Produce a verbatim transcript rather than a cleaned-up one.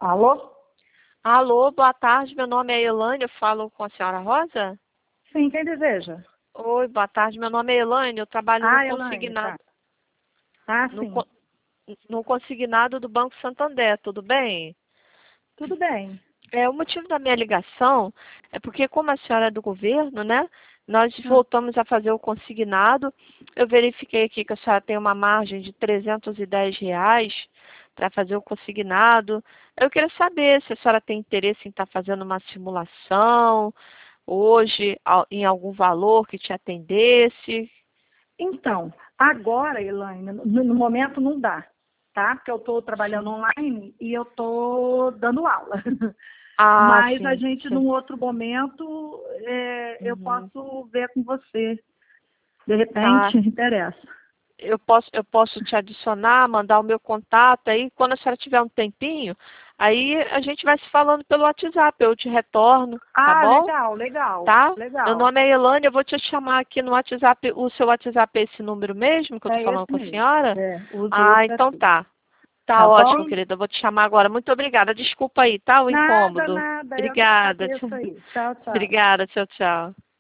Alô? Alô, boa tarde, meu nome é Elaine, eu falo com a senhora Rosa? Sim, quem deseja? Oi, boa tarde, meu nome é Elaine, eu trabalho no Ah, Elaine, tá. consignado, Ah, no, sim. co- no consignado do Banco Santander, tudo bem? Tudo bem. É, o motivo da minha ligação é porque, como a senhora é do governo, né, nós Hum. voltamos a fazer o consignado. Eu verifiquei aqui que a senhora tem uma margem de trezentos e dez reais para fazer o consignado. Eu queria saber se a senhora tem interesse em estar fazendo uma simulação hoje, al- em algum valor que te atendesse. Então, agora, Elaine, no, no momento não dá, tá? Porque eu estou trabalhando Sim. online e eu estou dando aula. Ah, Mas a sim, gente, sim. num outro momento, é, eu Uhum. posso ver com você. De Tá. repente, interessa. Eu posso, eu posso te adicionar, mandar o meu contato, aí quando a senhora tiver um tempinho, aí a gente vai se falando pelo WhatsApp, eu te retorno, tá Ah, bom? legal, legal, Tá? Meu legal. nome é Elane, eu vou te chamar aqui no WhatsApp, o seu WhatsApp é esse número mesmo que eu tô É falando esse com a mesmo. senhora? É, uso Ah, esse então aqui. tá. Tá Tá ótimo, bom? querida, eu vou te chamar agora. Muito obrigada. Desculpa aí, tá? O Nada, incômodo. nada. Eu que Obrigada. agradeço aí. Tchau, tchau. Obrigada, tchau, tchau.